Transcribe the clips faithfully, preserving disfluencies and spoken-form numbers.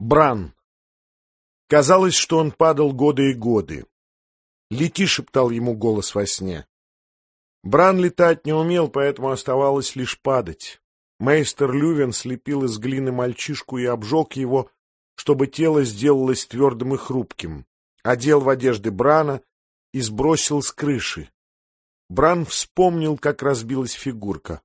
Бран. Казалось, что он падал годы и годы. «Лети», — шептал ему голос во сне. Бран летать не умел, поэтому оставалось лишь падать. Мейстер Лювен слепил из глины мальчишку и обжег его, чтобы тело сделалось твердым и хрупким, одел в одежды Брана и сбросил с крыши. Бран вспомнил, как разбилась фигурка.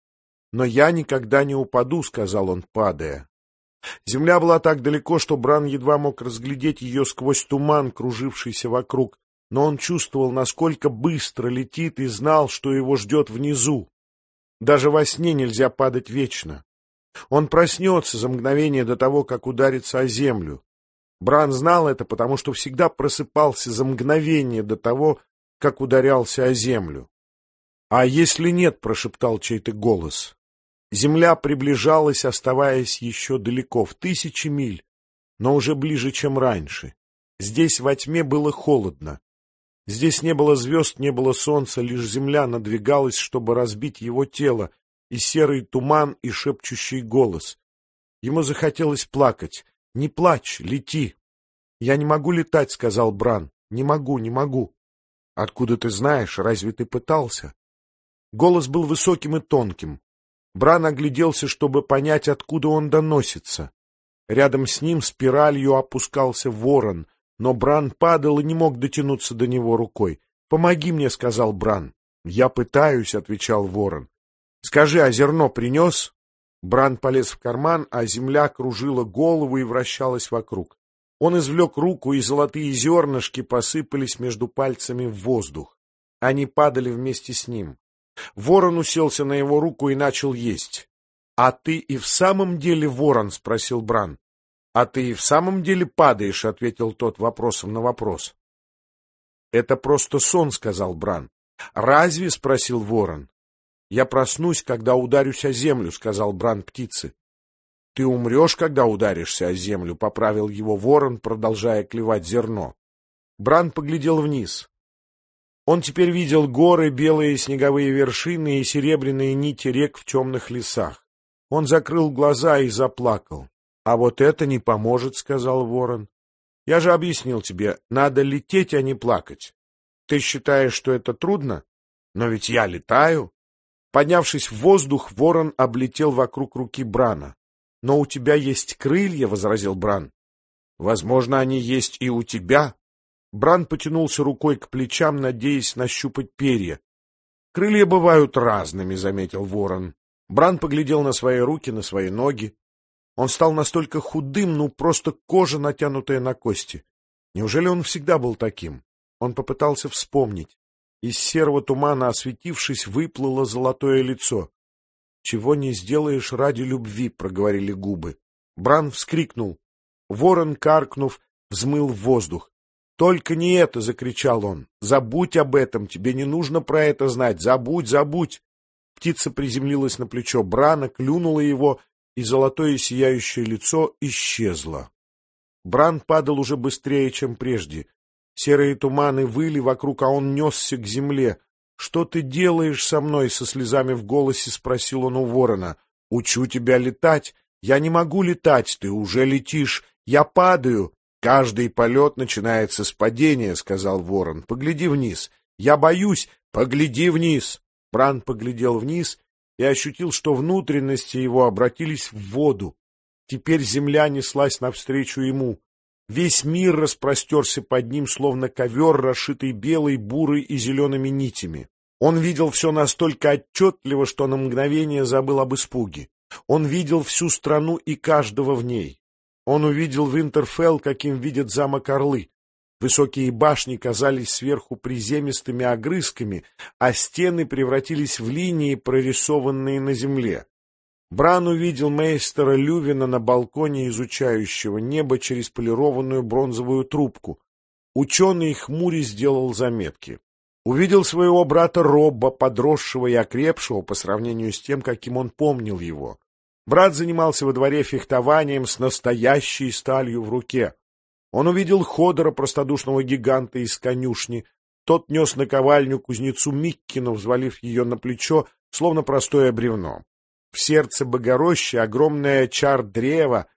«Но я никогда не упаду», — сказал он, падая. Земля была так далеко, что Бран едва мог разглядеть ее сквозь туман, кружившийся вокруг, но он чувствовал, насколько быстро летит, и знал, что его ждет внизу. Даже во сне нельзя падать вечно. Он проснется за мгновение до того, как ударится о землю. Бран знал это, потому что всегда просыпался за мгновение до того, как ударялся о землю. «А если нет?» — прошептал чей-то голос. Земля приближалась, оставаясь еще далеко, в тысячи миль, но уже ближе, чем раньше. Здесь во тьме было холодно. Здесь не было звезд, не было солнца, лишь земля надвигалась, чтобы разбить его тело, и серый туман, и шепчущий голос. Ему захотелось плакать. «Не плачь, лети!» «Я не могу летать», — сказал Бран. «Не могу, не могу». «Откуда ты знаешь? Разве ты пытался?» Голос был высоким и тонким. Бран огляделся, чтобы понять, откуда он доносится. Рядом с ним спиралью опускался ворон, но Бран падал и не мог дотянуться до него рукой. «Помоги мне», — сказал Бран. «Я пытаюсь», — отвечал ворон. «Скажи, а зерно принес?» Бран полез в карман, а земля кружила голову и вращалась вокруг. Он извлек руку, и золотые зернышки посыпались между пальцами в воздух. Они падали вместе с ним. Ворон уселся на его руку и начал есть. «А ты и в самом деле ворон?» — спросил Бран. «А ты и в самом деле падаешь?» — ответил тот вопросом на вопрос. «Это просто сон», — сказал Бран. «Разве?» — спросил ворон. «Я проснусь, когда ударюсь о землю», — сказал Бран птице. «Ты умрешь, когда ударишься о землю», — поправил его ворон, продолжая клевать зерно. Бран поглядел вниз. Он теперь видел горы, белые снеговые вершины и серебряные нити рек в темных лесах. Он закрыл глаза и заплакал. «А вот это не поможет», — сказал ворон. «Я же объяснил тебе, надо лететь, а не плакать. Ты считаешь, что это трудно? Но ведь я летаю». Поднявшись в воздух, ворон облетел вокруг руки Брана. «Но у тебя есть крылья», — возразил Бран. «Возможно, они есть и у тебя». Бран потянулся рукой к плечам, надеясь нащупать перья. «Крылья бывают разными», — заметил ворон. Бран поглядел на свои руки, на свои ноги. Он стал настолько худым, ну просто кожа, натянутая на кости. Неужели он всегда был таким? Он попытался вспомнить. Из серого тумана, осветившись, выплыло золотое лицо. «Чего не сделаешь ради любви», — проговорили губы. Бран вскрикнул. Ворон, каркнув, взмыл в воздух. «Только не это!» — закричал он. «Забудь об этом! Тебе не нужно про это знать! Забудь, забудь!» Птица приземлилась на плечо Брана, клюнула его, и золотое сияющее лицо исчезло. Бран падал уже быстрее, чем прежде. Серые туманы выли вокруг, а он несся к земле. «Что ты делаешь со мной?» — со слезами в голосе спросил он у ворона. «Учу тебя летать. Я не могу летать, ты уже летишь. Я падаю». «Каждый полет начинается с падения», — сказал ворон. «Погляди вниз». «Я боюсь». «Погляди вниз». Бран поглядел вниз и ощутил, что внутренности его обратились в воду. Теперь земля неслась навстречу ему. Весь мир распростерся под ним, словно ковер, расшитый белой, бурой и зелеными нитями. Он видел все настолько отчетливо, что на мгновение забыл об испуге. Он видел всю страну и каждого в ней. Он увидел Винтерфелл, каким видят замок Орлы. Высокие башни казались сверху приземистыми огрызками, а стены превратились в линии, прорисованные на земле. Бран увидел мейстера Лювена на балконе, изучающего небо через полированную бронзовую трубку. Ученый хмурясь сделал заметки. Увидел своего брата Робба, подросшего и окрепшего по сравнению с тем, каким он помнил его. Брат занимался во дворе фехтованием с настоящей сталью в руке. Он увидел Ходора, простодушного гиганта из конюшни. Тот нес наковальню кузнецу Миккину, взвалив ее на плечо, словно простое бревно. В сердце Богорощи огромное чар древа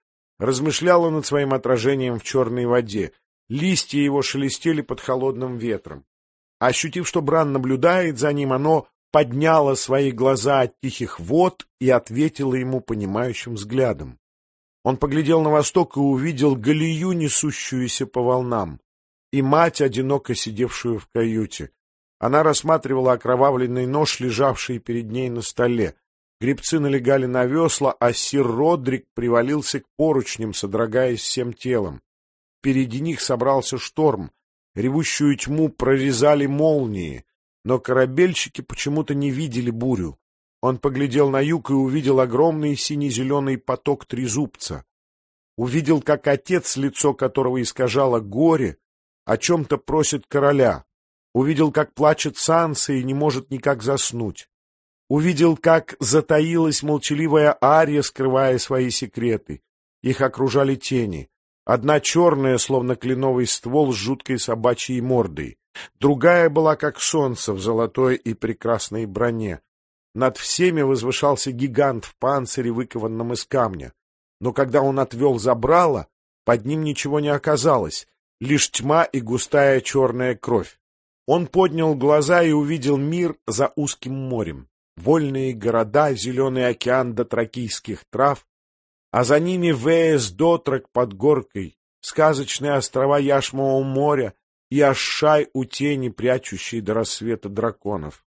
Размышляла над своим отражением в черной воде. Листья его шелестели под холодным ветром. Ощутив, что Бран наблюдает за ним, оно подняло свои глаза от тихих вод и ответило ему понимающим взглядом. Он поглядел на восток и увидел галию, несущуюся по волнам, и мать, одиноко сидевшую в каюте. Она рассматривала окровавленный нож, лежавший перед ней на столе. Гребцы налегали на весла, а сир Родрик привалился к поручням, содрогаясь всем телом. Впереди них собрался шторм. Ревущую тьму прорезали молнии, но корабельщики почему-то не видели бурю. Он поглядел на юг и увидел огромный сине-зеленый поток трезубца. Увидел, как отец, лицо которого искажало горе, о чем-то просит короля. Увидел, как плачет Санса и не может никак заснуть. Увидел, как затаилась молчаливая Ария, скрывая свои секреты. Их окружали тени. Одна черная, словно кленовый ствол с жуткой собачьей мордой. Другая была, как солнце, в золотой и прекрасной броне. Над всеми возвышался гигант в панцире, выкованном из камня. Но когда он отвел забрало, под ним ничего не оказалось, лишь тьма и густая черная кровь. Он поднял глаза и увидел мир за узким морем. Вольные города, зеленый океан дотракийских трав, а за ними Веес-Дотрак под горкой, сказочные острова Яшмового моря и Ашшай у тени, прячущей до рассвета драконов.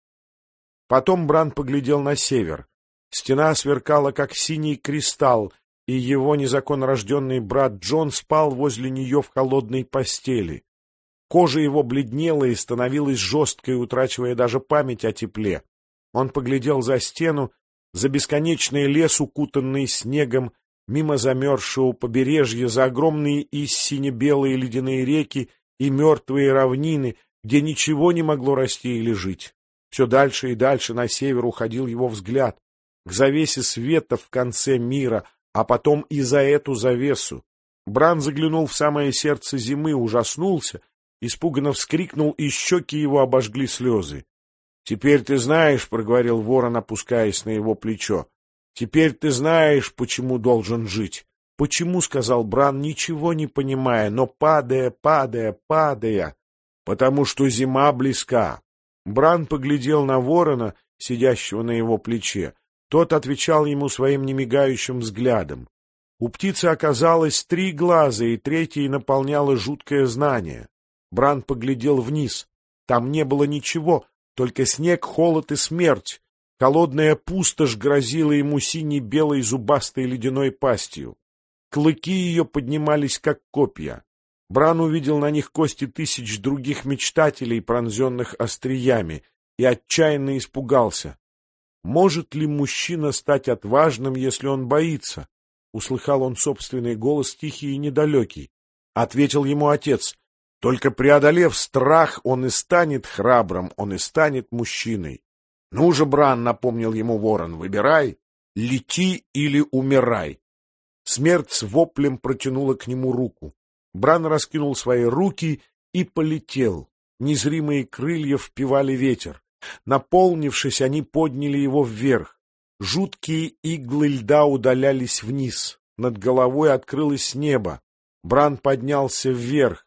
Потом Бран поглядел на север. Стена сверкала, как синий кристалл, и его незаконно рожденный брат Джон спал возле нее в холодной постели. Кожа его бледнела и становилась жесткой, утрачивая даже память о тепле. Он поглядел за стену, за бесконечный лес, укутанный снегом, мимо замерзшего побережья, за огромные и сине-белые ледяные реки и мертвые равнины, где ничего не могло расти или жить. Все дальше и дальше на север уходил его взгляд, к завесе света в конце мира, а потом и за эту завесу. Бран заглянул в самое сердце зимы, ужаснулся, испуганно вскрикнул, и щеки его обожгли слезы. — Теперь ты знаешь, — проговорил ворон, опускаясь на его плечо, — теперь ты знаешь, почему должен жить. — Почему, — сказал Бран, ничего не понимая, но падая, падая, падая. — Потому что зима близка. Бран поглядел на ворона, сидящего на его плече. Тот отвечал ему своим немигающим взглядом. У птицы оказалось три глаза, и третий наполняло жуткое знание. Бран поглядел вниз. Там не было ничего, только снег, холод и смерть. Холодная пустошь грозила ему синей-белой зубастой ледяной пастью. Клыки ее поднимались, как копья. Бран увидел на них кости тысяч других мечтателей, пронзенных остриями, и отчаянно испугался. Может ли мужчина стать отважным, если он боится? Услыхал он собственный голос, тихий и недалекий. Ответил ему отец: только преодолев страх, он и станет храбрым, он и станет мужчиной. Ну же, Бран, напомнил ему ворон, выбирай, лети или умирай. Смерть с воплем протянула к нему руку. Бран раскинул свои руки и полетел. Незримые крылья впивали ветер. Наполнившись, они подняли его вверх. Жуткие иглы льда удалялись вниз. Над головой открылось небо. Бран поднялся вверх.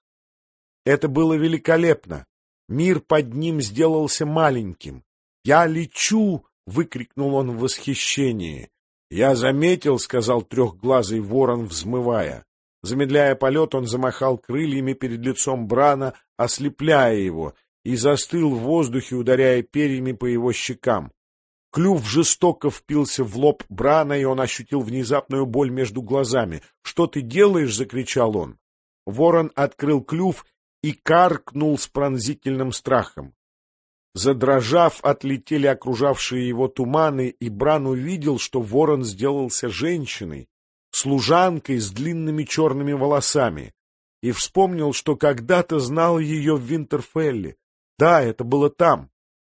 Это было великолепно. Мир под ним сделался маленьким. «Я лечу!» — выкрикнул он в восхищении. «Я заметил», — сказал трехглазый ворон, взмывая. Замедляя полет, он замахал крыльями перед лицом Брана, ослепляя его, и застыл в воздухе, ударяя перьями по его щекам. Клюв жестоко впился в лоб Брана, и он ощутил внезапную боль между глазами. «Что ты делаешь?» — закричал он. Ворон открыл клюв и каркнул с пронзительным страхом. Задрожав, отлетели окружавшие его туманы, и Бран увидел, что ворон сделался женщиной, служанкой с длинными черными волосами, и вспомнил, что когда-то знал ее в Винтерфелле. Да, это было там.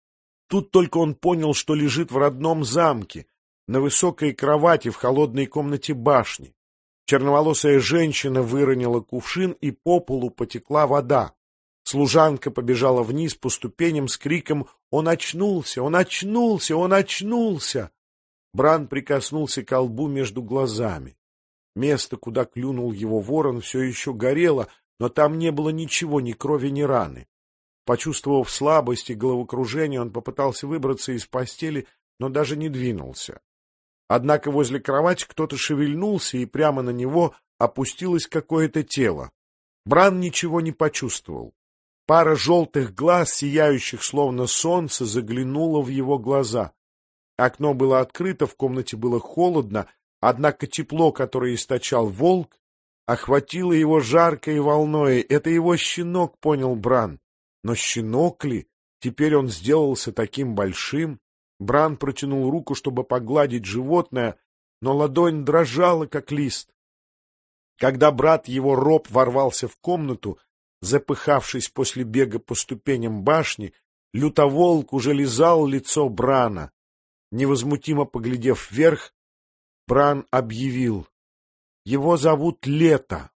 Тут только он понял, что лежит в родном замке, на высокой кровати в холодной комнате башни. Черноволосая женщина выронила кувшин, и по полу потекла вода. Служанка побежала вниз по ступеням с криком: «Он очнулся! Он очнулся! Он очнулся!» Бран прикоснулся к колбу между глазами. Место, куда клюнул его ворон, все еще горело, но там не было ничего, ни крови, ни раны. Почувствовав слабость и головокружение, он попытался выбраться из постели, но даже не двинулся. Однако возле кровати кто-то шевельнулся, и прямо на него опустилось какое-то тело. Бран ничего не почувствовал. Пара желтых глаз, сияющих словно солнце, заглянула в его глаза. Окно было открыто, в комнате было холодно, однако тепло, которое источал волк, охватило его жаркой волной. Это его щенок, понял Бран. Но щенок ли? Теперь он сделался таким большим. Бран протянул руку, чтобы погладить животное, но ладонь дрожала, как лист. Когда брат его Роб ворвался в комнату, запыхавшись после бега по ступеням башни, лютоволк уже лизал лицо Брана. Невозмутимо поглядев вверх, Бран объявил: «Его зовут Лето».